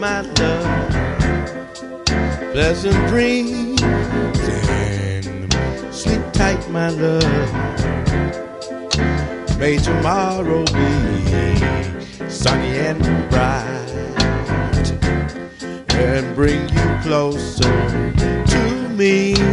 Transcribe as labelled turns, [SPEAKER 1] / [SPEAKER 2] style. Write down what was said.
[SPEAKER 1] my love. Pleasant dreams and sleep tight, my love. May tomorrow be sunny and bright and bring you closer to me.